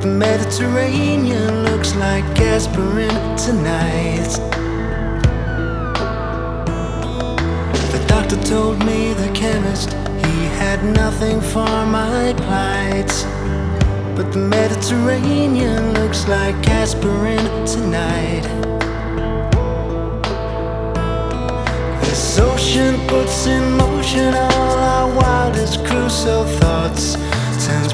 the Mediterranean looks like aspirin tonight. The doctor told me, the chemist, he had nothing for my plight. But the Mediterranean looks like aspirin tonight. This ocean puts in motion all our wildest crucial thoughts.